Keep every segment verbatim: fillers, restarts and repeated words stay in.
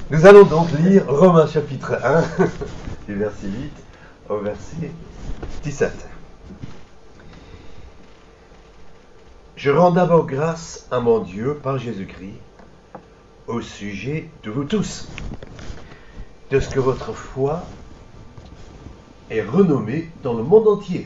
Nous allons donc lire Romains chapitre un, du verset huit au verset dix-sept. Je rends d'abord grâce à mon Dieu par Jésus-Christ au sujet de vous tous, de ce que votre foi est renommée dans le monde entier.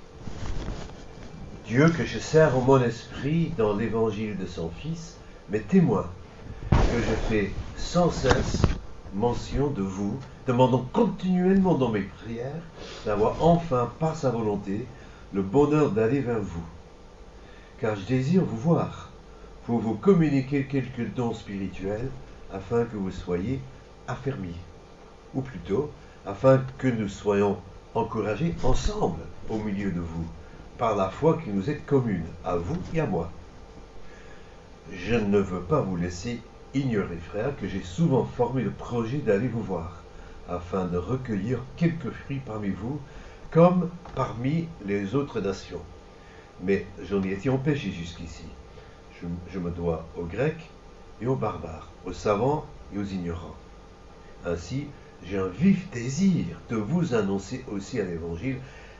Dieu que je sers en mon esprit dans l'évangile de son Fils, m'est témoin que je fais sans cesse mention de vous, demandant continuellement dans mes prières d'avoir enfin, par sa volonté, le bonheur d'aller vers vous. Car je désire vous voir, pour vous communiquer quelques dons spirituels, afin que vous soyez affermis. Ou plutôt, afin que nous soyons encouragés ensemble au milieu de vous, par la foi qui nous est commune, à vous et à moi. Je ne veux pas vous laisser ignorer, frères, que j'ai souvent formé le projet d'aller vous voir, afin de recueillir quelques fruits parmi vous, comme parmi les autres nations. Mais j'en ai été empêché jusqu'ici. Je, je me dois aux Grecs et aux barbares, aux savants et aux ignorants. Ainsi, j'ai un vif désir de vous annoncer aussi à l'évangile,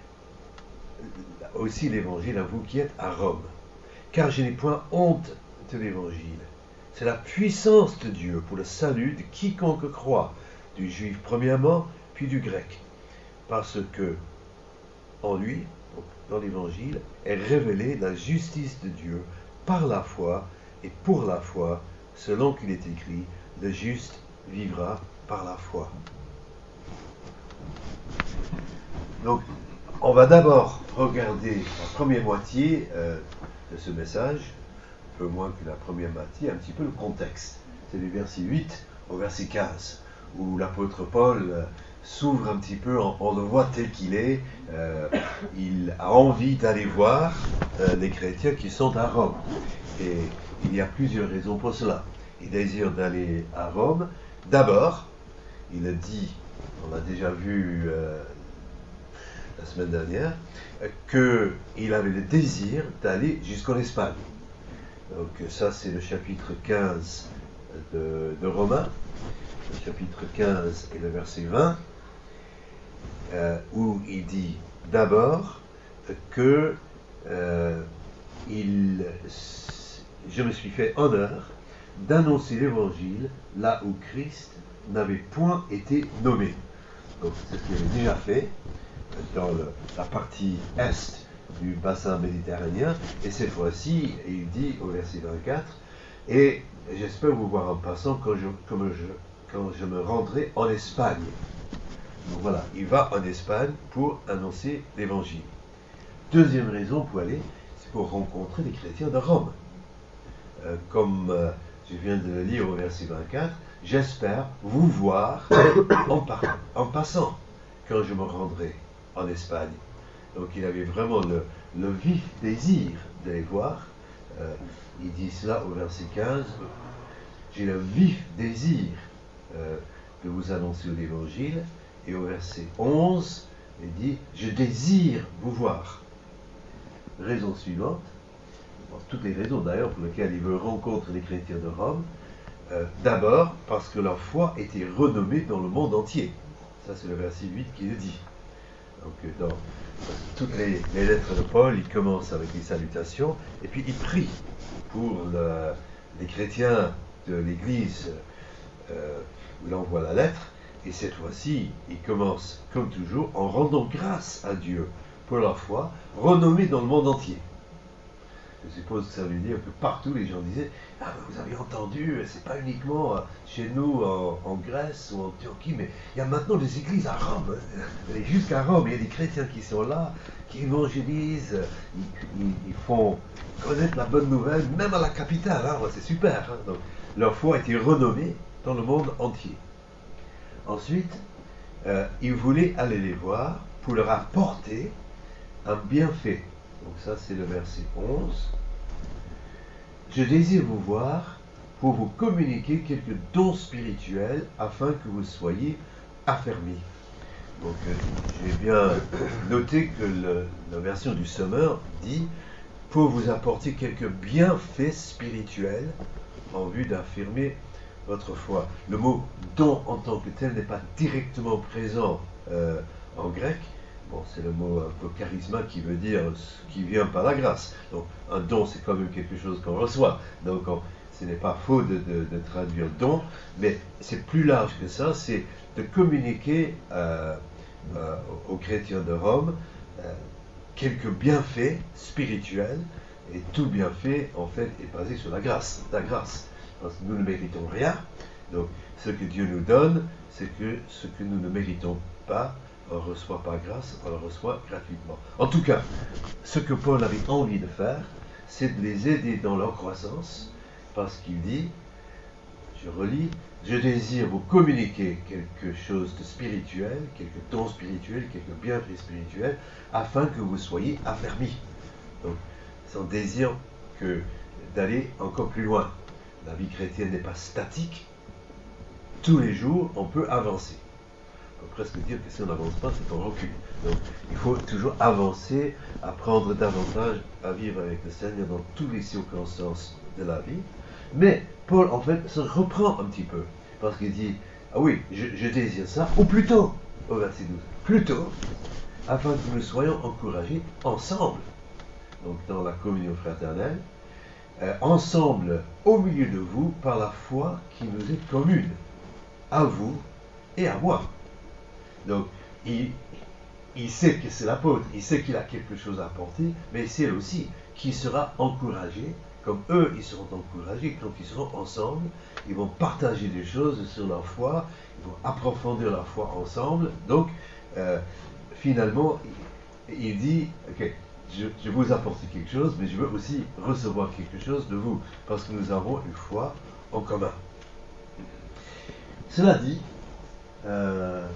aussi l'évangile à vous qui êtes à Rome. Car je n'ai point honte de l'évangile. C'est la puissance de Dieu pour le salut de quiconque croit, du juif premièrement, puis du grec. Parce que, en lui, dans l'évangile, est révélée la justice de Dieu par la foi et pour la foi, selon qu'il est écrit, le juste vivra par la foi. Donc, on va d'abord regarder la première moitié euh, de ce message, un peu moins que la première moitié, un petit peu le contexte. C'est du verset huit au verset quinze, où l'apôtre Paul euh, s'ouvre un petit peu, on, on le voit tel qu'il est, euh, il a envie d'aller voir euh, les chrétiens qui sont à Rome. Et il y a plusieurs raisons pour cela. Il désire d'aller à Rome. D'abord, il a dit, on l'a déjà vu euh, la semaine dernière, euh, qu'il avait le désir d'aller jusqu'en Espagne. Donc ça c'est le chapitre quinze de, de Romains, le chapitre quinze et le verset vingt, euh, où il dit d'abord que euh, il, je me suis fait honneur d'annoncer l'évangile là où Christ n'avait point été nommé. Donc c'est ce qu'il avait déjà fait dans le, la partie est du bassin méditerranéen, et cette fois-ci, il dit au verset vingt-quatre, et j'espère vous voir en passant quand je, quand je, quand je me rendrai en Espagne. Donc voilà, il va en Espagne pour annoncer l'évangile. Deuxième raison pour aller, c'est pour rencontrer les chrétiens de Rome. Euh, comme euh, je viens de le lire au verset vingt-quatre, j'espère vous voir en, par, en passant quand je me rendrai en Espagne. Donc il avait vraiment le, le vif désir de les voir. Euh, il dit cela au verset quinze. J'ai le vif désir euh, de vous annoncer l'évangile. Et au verset onze, il dit je désire vous voir. Raison suivante, bon, toutes les raisons d'ailleurs pour lesquelles il veut rencontrer les chrétiens de Rome. Euh, d'abord parce que leur foi était renommée dans le monde entier. Ça c'est le verset huit qui le dit. Donc dans toutes les, les lettres de Paul, il commence avec les salutations, et puis il prie pour le, les chrétiens de l'Église euh, où il envoie la lettre, et cette fois-ci, il commence, comme toujours, en rendant grâce à Dieu pour leur foi, renommée dans le monde entier. Je suppose que ça veut dire que partout les gens disaient « Ah, vous avez entendu, c'est pas uniquement chez nous en, en Grèce ou en Turquie, mais il y a maintenant des églises à Rome, jusqu'à Rome, il y a des chrétiens qui sont là, qui évangélisent, ils, ils, ils font connaître la bonne nouvelle, même à la capitale, hein, c'est super. Hein, donc, leur foi a été renommée dans le monde entier. Ensuite, euh, ils voulaient aller les voir pour leur apporter un bienfait. Donc ça c'est le verset onze. Je désire vous voir pour vous communiquer quelques dons spirituels afin que vous soyez affermis. Donc euh, j'ai bien noté que le, la version du Sommeur dit pour vous apporter quelques bienfaits spirituels en vue d'affirmer votre foi. Le mot don en tant que tel n'est pas directement présent euh, en grec. Bon, c'est le mot un peu charisma qui veut dire ce qui vient par la grâce. Donc, un don, c'est quand même quelque chose qu'on reçoit. Donc, on, ce n'est pas faux de, de, de traduire don, mais c'est plus large que ça. C'est de communiquer euh, euh, aux chrétiens de Rome euh, quelques bienfaits spirituels. Et tout bienfait, en fait, est basé sur la grâce. La grâce. Parce que nous ne méritons rien. Donc, ce que Dieu nous donne, c'est que ce que nous ne méritons pas, on ne reçoit pas grâce, on le reçoit gratuitement. En tout cas, ce que Paul avait envie de faire, c'est de les aider dans leur croissance, parce qu'il dit, je relis, je désire vous communiquer quelque chose de spirituel, quelques dons spirituels, quelques bienfaits spirituels, afin que vous soyez affermis. Donc, son désir que d'aller encore plus loin. La vie chrétienne n'est pas statique. Tous les jours, on peut avancer. On peut presque dire que si on n'avance pas, c'est qu'on recule. Donc, il faut toujours avancer, apprendre davantage à vivre avec le Seigneur dans toutes les circonstances de la vie. Mais Paul, en fait, se reprend un petit peu. Parce qu'il dit, ah oui, je, je désire ça, ou plutôt, au verset douze, plutôt, afin que nous soyons encouragés ensemble. Donc, dans la communion fraternelle, euh, ensemble, au milieu de vous, par la foi qui nous est commune, à vous et à moi. Donc, il, il sait que c'est l'apôtre, il sait qu'il a quelque chose à apporter, mais il sait aussi qu'il sera encouragé, comme eux, ils seront encouragés quand ils seront ensemble, ils vont partager des choses sur leur foi, ils vont approfondir leur foi ensemble. Donc, euh, finalement, il, il dit, ok, je, je vous apporte quelque chose, mais je veux aussi recevoir quelque chose de vous, parce que nous avons une foi en commun. Cela dit, euh,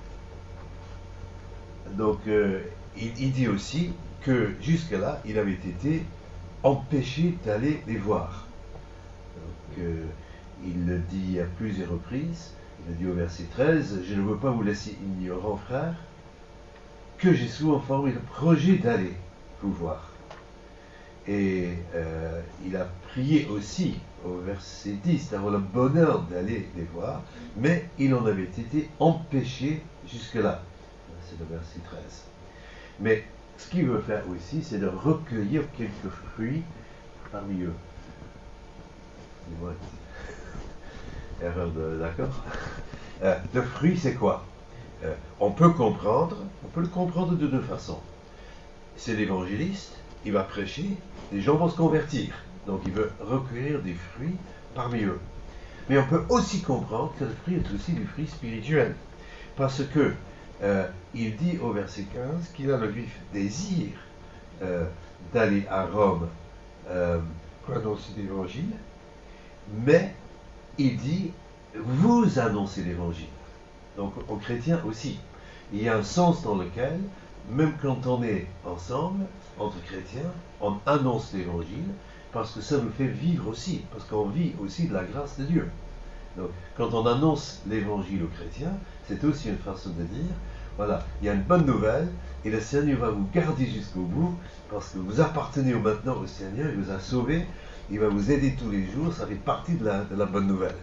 donc euh, il, il dit aussi que jusque-là, il avait été empêché d'aller les voir. Donc, euh, il le dit à plusieurs reprises, il le dit au verset treize, « Je ne veux pas vous laisser ignorants, frères, que j'ai souvent formé le projet d'aller vous voir. » Et euh, il a prié aussi, au verset dix, d'avoir le bonheur d'aller les voir, mais il en avait été empêché jusque-là. C'est le verset treize. Mais ce qu'il veut faire aussi, c'est de recueillir quelques fruits parmi eux. Dis-moi, erreur de d'accord. Euh, le fruit, c'est quoi? euh, On peut comprendre, on peut le comprendre de deux façons. C'est l'évangéliste, il va prêcher, les gens vont se convertir. Donc il veut recueillir des fruits parmi eux. Mais on peut aussi comprendre que le fruit est aussi du fruit spirituel. Parce que euh, il dit au verset quinze qu'il a le vif désir euh, d'aller à Rome euh, pour annoncer l'évangile, mais il dit vous annoncez l'évangile. Donc aux chrétiens aussi. Il y a un sens dans lequel, même quand on est ensemble, entre chrétiens, on annonce l'évangile, parce que ça nous fait vivre aussi, parce qu'on vit aussi de la grâce de Dieu. Donc, quand on annonce l'évangile aux chrétiens, c'est aussi une façon de dire, voilà, il y a une bonne nouvelle, et le Seigneur va vous garder jusqu'au bout, parce que vous appartenez maintenant au Seigneur, il vous a sauvé, il va vous aider tous les jours, ça fait partie de la, de la bonne nouvelle.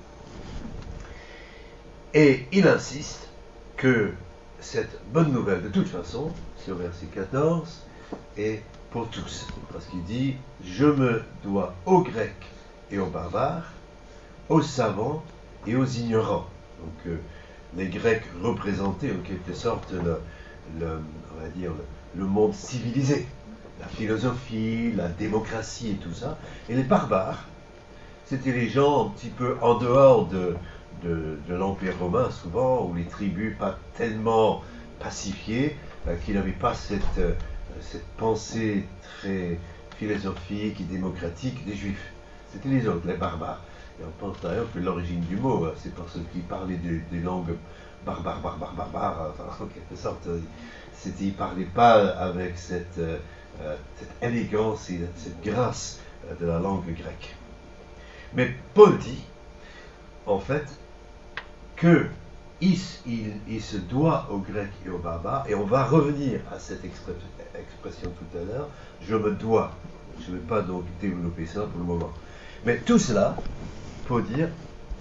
Et il insiste que cette bonne nouvelle, de toute façon, c'est au verset quatorze, est pour tous. Parce qu'il dit, je me dois aux Grecs et aux barbares, aux savants et aux ignorants. Donc euh, les Grecs représentaient en quelque sorte le, le, on va dire, le, le monde civilisé, la philosophie, la démocratie et tout ça. Et les barbares, c'était les gens un petit peu en dehors de, de, de l'Empire romain, souvent, ou les tribus pas tellement pacifiées, euh, qui n'avaient pas cette, euh, cette pensée très philosophique et démocratique des Juifs. C'était les autres, les barbares. Et on pense d'ailleurs que l'origine du mot, hein, c'est parce qu'ils parlaient des, des langues barbares, barbares, barbares, enfin, en quelque sorte, c'était, ils ne parlaient pas avec cette, euh, cette élégance et cette grâce de la langue grecque. Mais Paul dit, en fait, que il, il, il se doit aux Grecs et aux barbares, et on va revenir à cette expression tout à l'heure, je me dois. Je ne vais pas donc développer ça pour le moment. Mais tout cela, pour dire,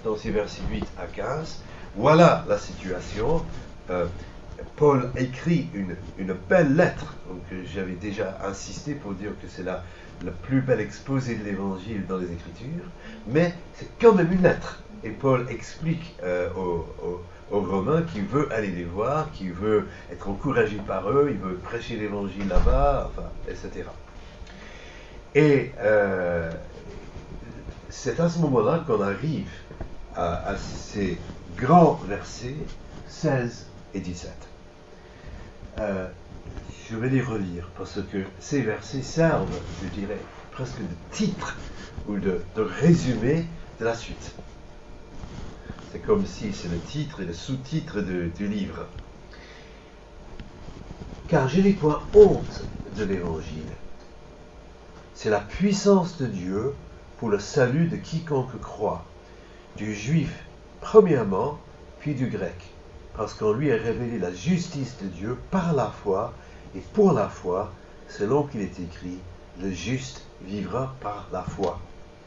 dans ces versets huit à quinze, voilà la situation. Euh, Paul écrit une, une belle lettre, donc j'avais déjà insisté pour dire que c'est la, la plus belle exposé de l'évangile dans les Écritures, mais c'est quand même une lettre. Et Paul explique euh, aux, aux, aux Romains qu'il veut aller les voir, qu'il veut être encouragé par eux, il veut prêcher l'évangile là-bas, enfin, et cetera. Et euh, c'est à ce moment-là qu'on arrive à, à ces grands versets seize et dix-sept. Euh, je vais les relire parce que ces versets servent, je dirais, presque de titre ou de, de résumé de la suite. C'est comme si c'est le titre et le sous-titre de, du livre. Car je n'ai point honte de l'évangile. C'est la puissance de Dieu pour le salut de quiconque croit, du juif premièrement, puis du grec, parce qu'en lui est révélée la justice de Dieu par la foi et pour la foi, selon qu'il est écrit, le juste vivra par la foi.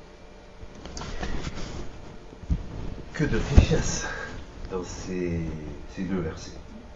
Que de richesse dans ces, ces deux versets.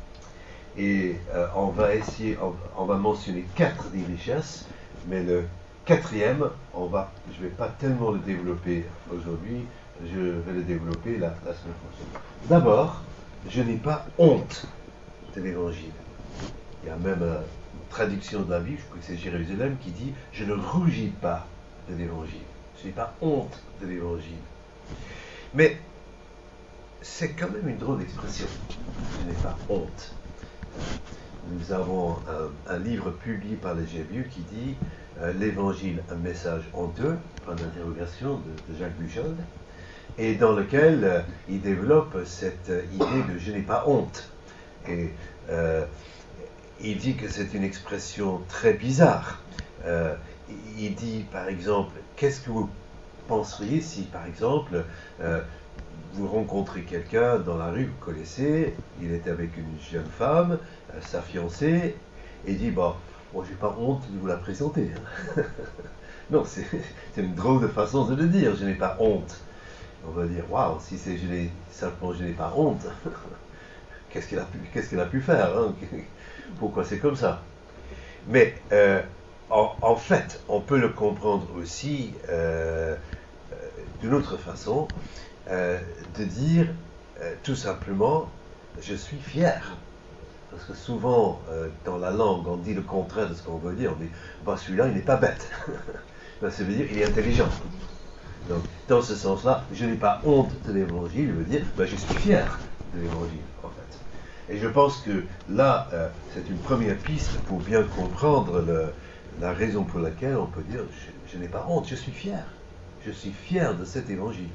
Et euh, on va essayer, on, on va mentionner quatre des richesses, mais le quatrième, on va, je ne vais pas tellement le développer aujourd'hui, je vais le développer la, la semaine prochaine. D'abord, je n'ai pas honte de l'évangile. Il y a même euh, une traduction de la Bible, je crois que c'est Jérusalem, qui dit « Je ne rougis pas de l'évangile. Je n'ai pas honte de l'évangile. » Mais c'est quand même une drôle d'expression. Je n'ai pas honte. Nous avons un, un livre publié par les Jévieux qui dit euh, « L'évangile, un message en deux », point d'interrogation de, de Jacques Bujold, et dans lequel euh, il développe cette euh, idée de « je n'ai pas honte ». Et euh, il dit que c'est une expression très bizarre. Euh, il dit par exemple, qu'est-ce que vous penseriez si par exemple euh, vous rencontrez quelqu'un dans la rue, vous connaissez, il est avec une jeune femme, euh, sa fiancée, et il dit, bon, moi j'ai pas honte de vous la présenter. Hein. Non, c'est une drôle de façon de le dire, je n'ai pas honte. On va dire, waouh, si c'est je n'ai simplement je n'ai pas honte, qu'est-ce qu'elle a pu, qu'est-ce qu'elle a pu faire, hein? Pourquoi c'est comme ça? Mais euh, en, en fait, on peut le comprendre aussi euh, euh, d'une autre façon, euh, de dire euh, tout simplement, je suis fier. Parce que souvent, euh, dans la langue, on dit le contraire de ce qu'on veut dire. On dit, bah, celui-là, il n'est pas bête. Ben, ça veut dire, il est intelligent. Donc, dans ce sens-là, je n'ai pas honte de l'évangile, je veux dire, ben, je suis fier de l'évangile, en fait. Et je pense que là, euh, c'est une première piste pour bien comprendre le, la raison pour laquelle on peut dire, je, je n'ai pas honte, je suis fier. Je suis fier de cet évangile.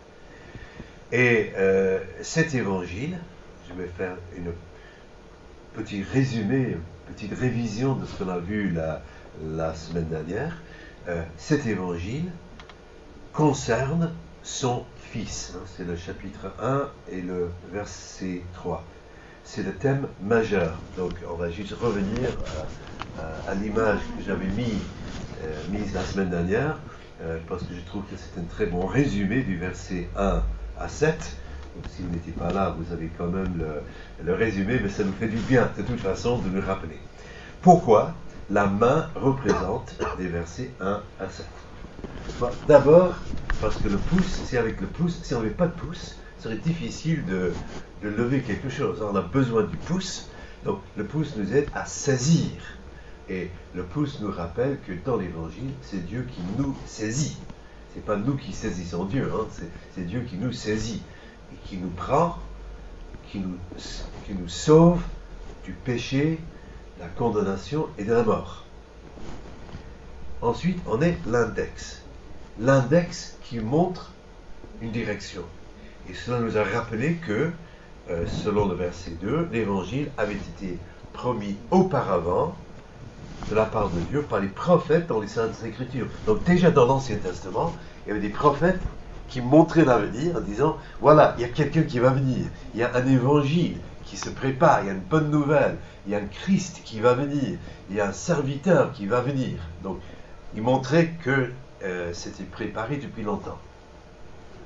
Et euh, cet évangile, je vais faire une petit résumé, une petite révision de ce qu'on a vu la, la semaine dernière. Euh, cet évangile concerne son Fils. Hein, c'est le chapitre un et le verset trois. C'est le thème majeur. Donc on va juste revenir à, à, à l'image que j'avais mis, euh, mise la semaine dernière, euh, parce que je trouve que c'est un très bon résumé du verset un à sept. Donc, si vous n'étiez pas là, vous avez quand même le, le résumé, mais ça nous fait du bien, de toute façon, de nous rappeler. Pourquoi la main représente les versets un à sept? Bon, d'abord, parce que le pouce, si avec le pouce, si on n'avait pas de pouce, ce serait difficile de, de lever quelque chose. On a besoin du pouce, donc le pouce nous aide à saisir. Et le pouce nous rappelle que dans l'Évangile, c'est Dieu qui nous saisit. C'est pas nous qui saisissons Dieu, hein, c'est, c'est Dieu qui nous saisit. Et qui nous prend, qui nous, qui nous sauve du péché, de la condamnation et de la mort. Ensuite, on est l'index. L'index qui montre une direction. Et cela nous a rappelé que, euh, selon le verset deux, l'évangile avait été promis auparavant de la part de Dieu par les prophètes dans les Saintes Écritures. Donc déjà dans l'Ancien Testament, il y avait des prophètes qui montrait l'avenir en disant, voilà, il y a quelqu'un qui va venir, il y a un évangile qui se prépare, il y a une bonne nouvelle, il y a un Christ qui va venir, il y a un serviteur qui va venir. Donc, il montrait que euh, c'était préparé depuis longtemps.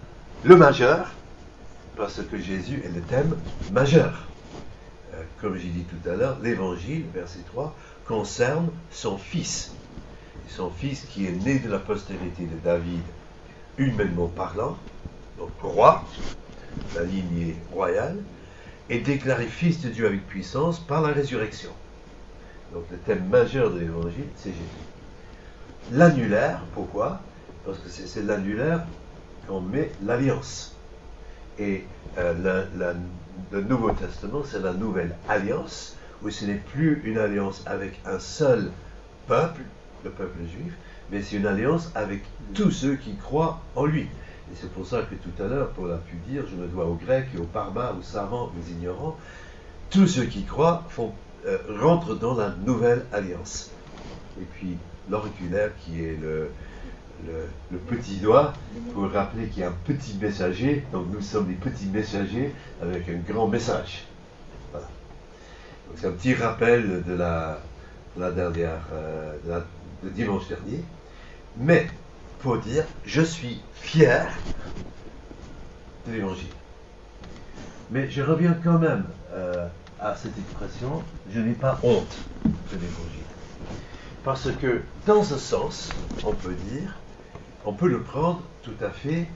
le majeur, parce que Jésus est le thème majeur. Euh, comme j'ai dit tout à l'heure, l'évangile, verset trois, concerne son fils. Et son fils qui est né de la postérité de David, humainement parlant, donc roi, la lignée royale, est déclaré fils de Dieu avec puissance par la résurrection. Donc le thème majeur de l'évangile, c'est Jésus. L'annulaire, pourquoi? Parce que c'est, c'est l'annulaire qu'on met l'alliance. Et euh, la, la, le Nouveau Testament, c'est la nouvelle alliance, où ce n'est plus une alliance avec un seul peuple, le peuple juif, mais c'est une alliance avec tous ceux qui croient en lui. Et c'est pour ça que tout à l'heure, Paul a pu dire, je me dois aux Grecs et aux barbares, aux savants, aux ignorants, tous ceux qui croient font, euh, rentrent dans la nouvelle alliance. Et puis l'auriculaire qui est le, le, le petit doigt, pour rappeler qu'il y a un petit messager, donc nous sommes des petits messagers avec un grand message. Voilà. Donc c'est un petit rappel de la, de la dernière, euh, de, la, de dimanche dernier. Mais, pour dire, je suis fier de l'évangile. Mais je reviens quand même euh, à cette expression, je n'ai pas honte de l'évangile. Parce que, dans ce sens, on peut dire, on peut le prendre tout à fait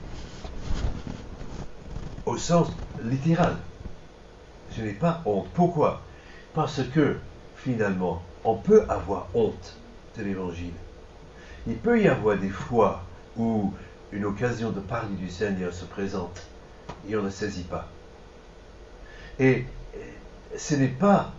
au sens littéral. Je n'ai pas honte. Pourquoi? Parce que, finalement, on peut avoir honte de l'évangile. Il peut y avoir des fois où une occasion de parler du Seigneur se présente et on ne saisit pas. Et ce n'est pas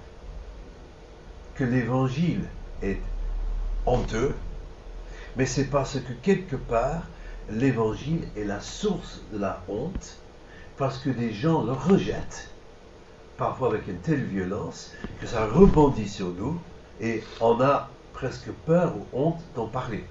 que l'évangile est honteux, mais c'est parce que quelque part, l'évangile est la source de la honte, parce que des gens le rejettent, parfois avec une telle violence, que ça rebondit sur nous, et on a presque peur ou honte d'en parler.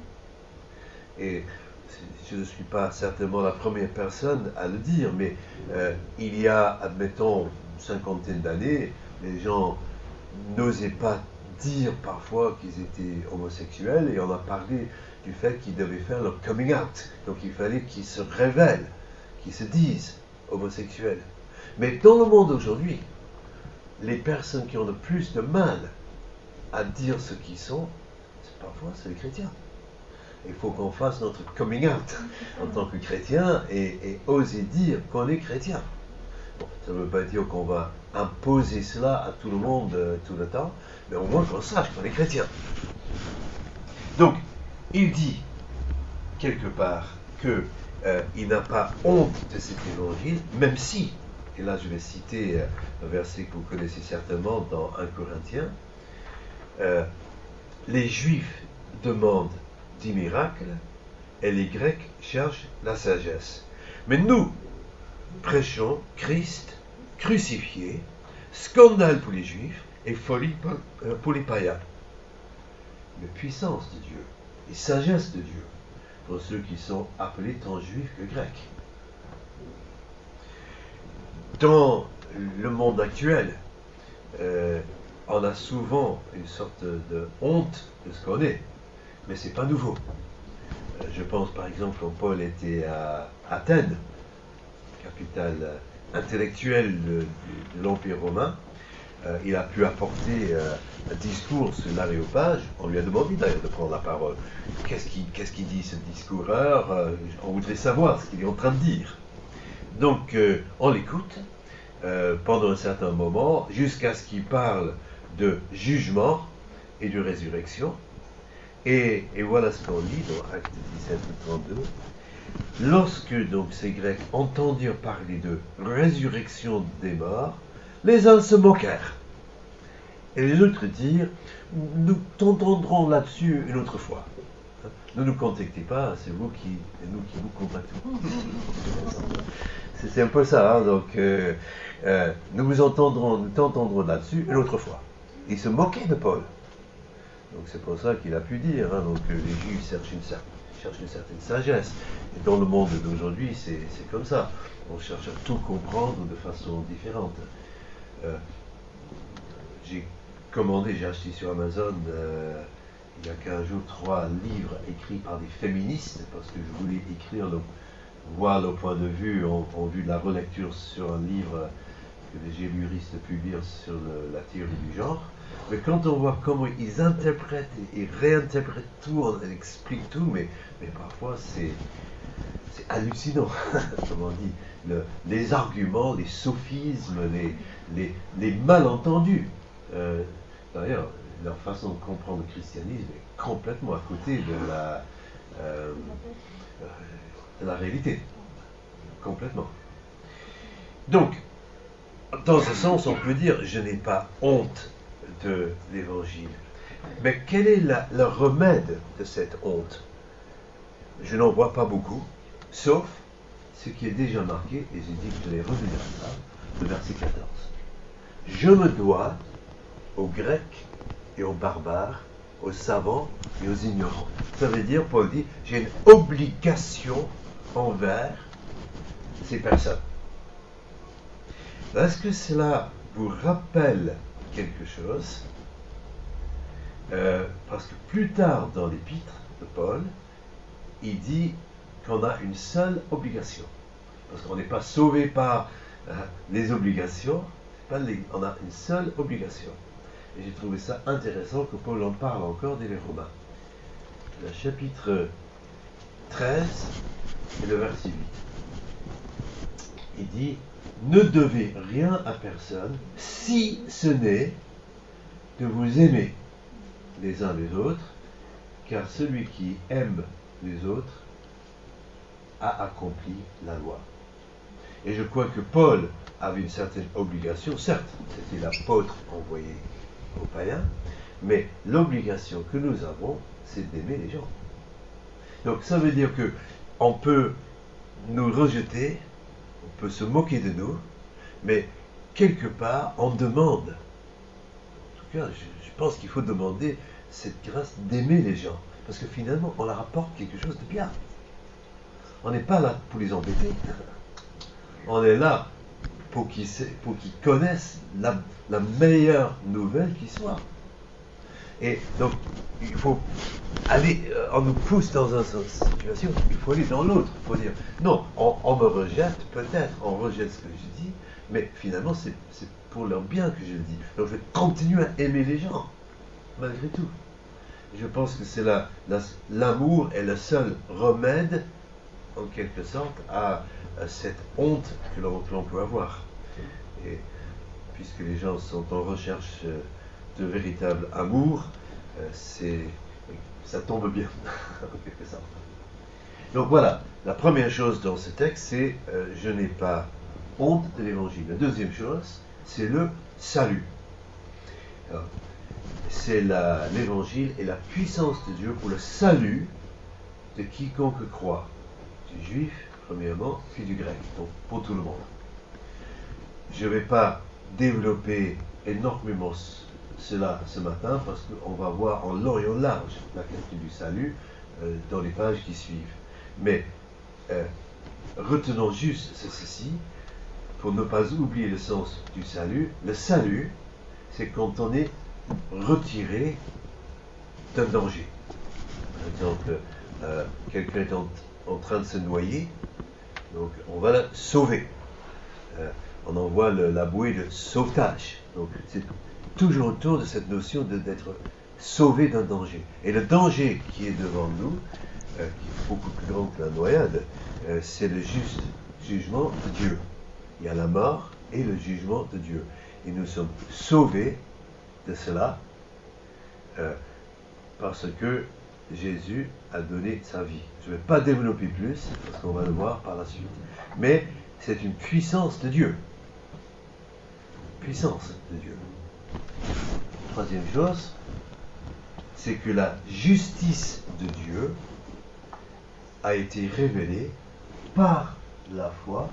Et je ne suis pas certainement la première personne à le dire, mais euh, il y a, admettons, une cinquantaine d'années, les gens n'osaient pas dire parfois qu'ils étaient homosexuels, et on a parlé du fait qu'ils devaient faire leur coming out. Donc il fallait qu'ils se révèlent, qu'ils se disent homosexuels. Mais dans le monde aujourd'hui, les personnes qui ont le plus de mal à dire ce qu'ils sont, c'est parfois c'est les chrétiens. Il faut qu'on fasse notre coming out en tant que chrétien et, et oser dire qu'on est chrétien. Bon, ça ne veut pas dire qu'on va imposer cela à tout le monde euh, tout le temps, mais au moins qu'on sache qu'on est chrétien. Donc, il dit quelque part qu'il euh, n'a pas honte de cet évangile, même si, et là je vais citer euh, un verset que vous connaissez certainement dans un Corinthiens, euh, les Juifs demandent des miracles et les Grecs cherchent la sagesse. Mais nous prêchons Christ crucifié, scandale pour les Juifs et folie pour les païens. Mais puissance de Dieu et sagesse de Dieu pour ceux qui sont appelés tant juifs que grecs. Dans le monde actuel, euh, on a souvent une sorte de honte de ce qu'on est, mais ce n'est pas nouveau. Euh, je pense par exemple quand Paul était à Athènes, capitale intellectuelle de, de l'Empire romain, euh, il a pu apporter euh, un discours sur l'aréopage. On lui a demandé d'ailleurs de prendre la parole. Qu'est-ce qu'il, qu'est-ce qu'il dit ce discoureur? euh, On voudrait savoir ce qu'il est en train de dire. Donc euh, on l'écoute euh, pendant un certain moment, jusqu'à ce qu'il parle de jugement et de résurrection. Et, et voilà ce qu'on lit dans Actes dix-sept trente-deux. Lorsque donc ces Grecs entendirent parler de résurrection des morts, les uns se moquèrent. Et les autres dirent, nous t'entendrons là-dessus une autre fois. Ne nous contactez pas, c'est vous qui, c'est nous qui vous contactons. C'est, c'est un peu ça, hein, donc euh, euh, nous vous entendrons, nous t'entendrons là-dessus une autre fois. Ils se moquaient de Paul. Donc c'est pour ça qu'il a pu dire, hein, donc euh, les Juifs cherchent une, cherchent une certaine sagesse. Et dans le monde d'aujourd'hui, c'est, c'est comme ça. On cherche à tout comprendre de façon différente. Euh, j'ai commandé, j'ai acheté sur Amazon euh, il y a quinze jours trois livres écrits par des féministes parce que je voulais écrire le, voir le point de vue en, en vue de la relecture sur un livre que les géluristes publient sur le, la théorie du genre. Mais quand on voit comment ils interprètent et, et réinterprètent tout, on explique tout, mais, mais parfois c'est, c'est hallucinant, comme on dit. Le, les arguments, les sophismes, les, les, les malentendus. Euh, d'ailleurs, leur façon de comprendre le christianisme est complètement à côté de la, euh, de la réalité. Complètement. Donc, dans ce sens, on peut dire, je n'ai pas honte de l'évangile. Mais quel est la, le remède de cette honte? Je n'en vois pas beaucoup, sauf ce qui est déjà marqué, et j'ai dit que je vais revenir à ça, le verset quatorze. Je me dois aux Grecs et aux barbares, aux savants et aux ignorants. Ça veut dire, Paul dit, j'ai une obligation envers ces personnes. Est-ce que cela vous rappelle quelque chose? euh, Parce que plus tard dans l'épître de Paul, il dit qu'on a une seule obligation. Parce qu'on n'est pas sauvé par euh, les obligations, pas les, on a une seule obligation. Et j'ai trouvé ça intéressant que Paul en parle encore dans les Romains. Le chapitre treize et le verset huit. Il dit, ne devez rien à personne si ce n'est de vous aimer les uns les autres, car celui qui aime les autres a accompli la loi. Et je crois que Paul avait une certaine obligation, certes, c'était l'apôtre envoyé aux païens, mais l'obligation que nous avons, c'est d'aimer les gens. Donc ça veut dire que on peut nous rejeter, on peut se moquer de nous, mais quelque part, on demande. En tout cas, je, je pense qu'il faut demander cette grâce d'aimer les gens, parce que finalement, on leur apporte quelque chose de bien. On n'est pas là pour les embêter. On est là pour qu'ils, pour qu'ils connaissent la, la meilleure nouvelle qui soit. Et donc, il faut aller, euh, on nous pousse dans une situation, il faut aller dans l'autre. Il faut dire, non, on, on me rejette, peut-être, on rejette ce que je dis, mais finalement, c'est, c'est pour leur bien que je le dis. Donc, je vais continuer à aimer les gens, malgré tout. Je pense que c'est la, la, l'amour est le seul remède, en quelque sorte, à, à cette honte que l'on, que l'on peut avoir. Et puisque les gens sont en recherche de véritable amour, euh, c'est, ça tombe bien, en quelque sorte. Donc voilà, la première chose dans ce texte, c'est euh, je n'ai pas honte de l'évangile. La deuxième chose, c'est le salut. Alors, c'est la, l'évangile et la puissance de Dieu pour le salut de quiconque croit. Du juif, premièrement, puis du grec, donc pour tout le monde. Je ne vais pas développer énormément cela ce matin parce qu'on va voir en long et en large la question du salut euh, dans les pages qui suivent. Mais euh, retenons juste ceci pour ne pas oublier le sens du salut. Le salut, c'est quand on est retiré d'un danger. Par exemple, euh, quelqu'un est en, en train de se noyer, donc on va le sauver. Euh, on envoie le, la bouée de sauvetage. Donc c'est toujours autour de cette notion de, d'être sauvé d'un danger. Et le danger qui est devant nous, euh, qui est beaucoup plus grand que la noyade, euh, c'est le juste jugement de Dieu. Il y a la mort et le jugement de Dieu. Et nous sommes sauvés de cela euh, parce que Jésus a donné sa vie. Je ne vais pas développer plus, parce qu'on va le voir par la suite. Mais c'est une puissance de Dieu. Puissance de Dieu. Troisième chose, c'est que la justice de Dieu a été révélée par la foi,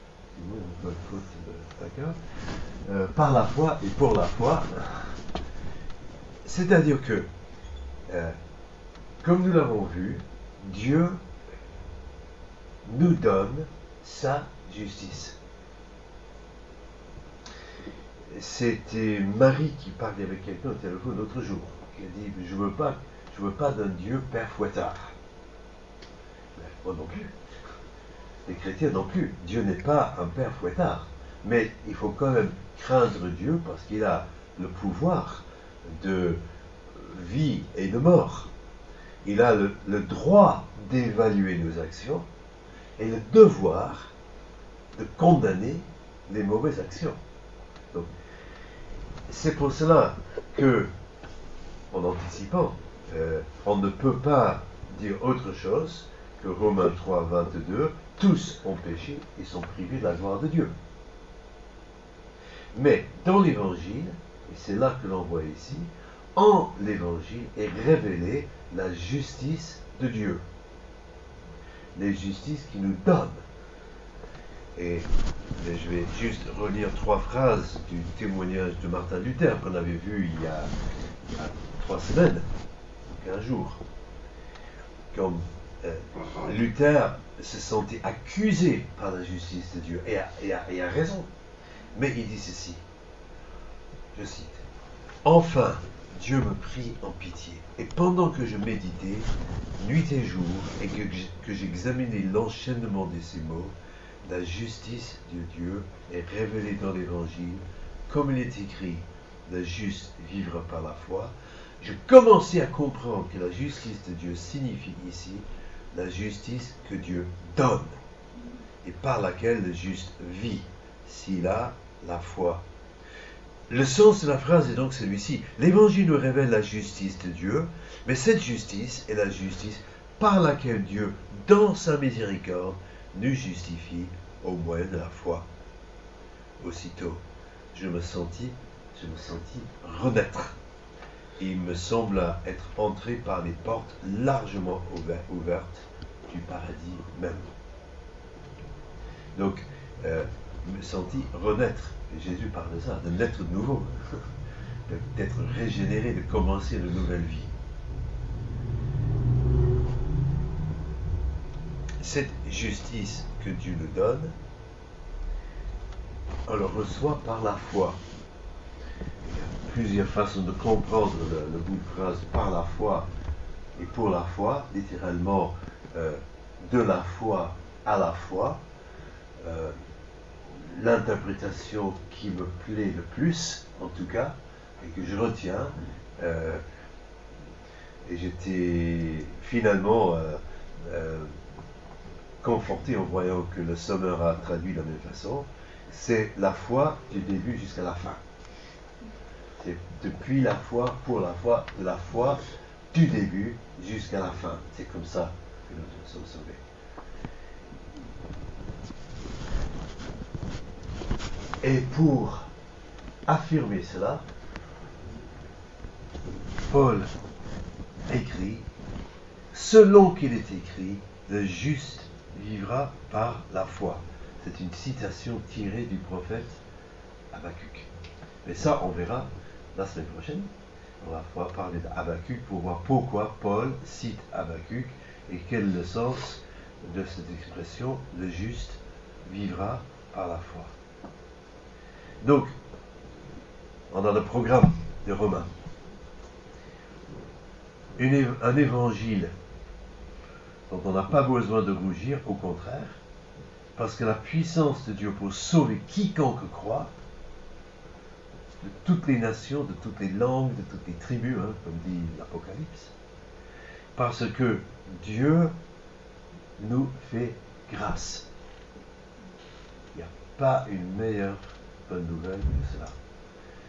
euh, par la foi et pour la foi. C'est-à-dire que, euh, comme nous l'avons vu, Dieu nous donne sa justice. C'était Marie qui parlait avec quelqu'un au téléphone l'autre jour, qui a dit, je veux pas, je veux pas d'un Dieu père fouettard. Ben, moi non plus. les chrétiens non plus. Dieu n'est pas un père fouettard. Mais il faut quand même craindre Dieu parce qu'il a le pouvoir de vie et de mort. Il a le, le droit d'évaluer nos actions et le devoir de condamner les mauvaises actions. Donc, c'est pour cela que, en anticipant, euh, on ne peut pas dire autre chose que Romains trois, vingt-deux, tous ont péché et sont privés de la gloire de Dieu. Mais dans l'Évangile, et c'est là que l'on voit ici, en l'Évangile est révélée la justice de Dieu. Les justices qu'il nous donne. Et, et je vais juste relire trois phrases du témoignage de Martin Luther qu'on avait vu il y a, il y a trois semaines, quinze jours. Comme euh, Luther se sentait accusé par la justice de Dieu, et a, et a, et a raison. Mais il dit ceci, je cite, « Enfin, Dieu me prit en pitié, et pendant que je méditais, nuit et jour, et que, que j'examinais l'enchaînement de ces mots, la justice de Dieu est révélée dans l'Évangile, comme il est écrit, le juste vivra par la foi. Je commençais à comprendre que la justice de Dieu signifie ici la justice que Dieu donne, et par laquelle le juste vit, s'il a la foi. » Le sens de la phrase est donc celui-ci. L'Évangile nous révèle la justice de Dieu, mais cette justice est la justice par laquelle Dieu, dans sa miséricorde, nous justifie au moyen de la foi. Aussitôt, je me sentis, je me sentis renaître. Et il me sembla être entré par les portes largement ouvertes du paradis même. Donc, euh, je me sentis renaître. Et Jésus parle de ça, de naître de nouveau, d'être régénéré, de commencer une nouvelle vie. Cette justice que Dieu nous donne, on le reçoit par la foi. Il y a plusieurs façons de comprendre le, le bout de phrase par la foi et pour la foi, littéralement euh, de la foi à la foi. Euh, L'interprétation qui me plaît le plus, en tout cas, et que je retiens, euh, et j'étais finalement euh, euh, conforté en voyant que le Sommeur a traduit de la même façon, c'est la foi du début jusqu'à la fin. C'est depuis la foi, pour la foi, de la foi du début jusqu'à la fin. C'est comme ça que nous sommes sauvés. Et pour affirmer cela, Paul écrit, selon qu'il est écrit, le juste vivra par la foi. C'est une citation tirée du prophète Habakkuk. Mais ça, on verra la semaine prochaine. On va parler d'Habakkuk pour voir pourquoi Paul cite Habakkuk et quel est le sens de cette expression, le juste vivra par la foi. Donc, on a le programme de Romains. Une, un évangile dont on n'a pas besoin de rougir, au contraire, parce que la puissance de Dieu pour sauver quiconque croit, de toutes les nations, de toutes les langues, de toutes les tribus, hein, comme dit l'Apocalypse, parce que Dieu nous fait grâce. Il n'y a pas une meilleure bonne nouvelle que cela.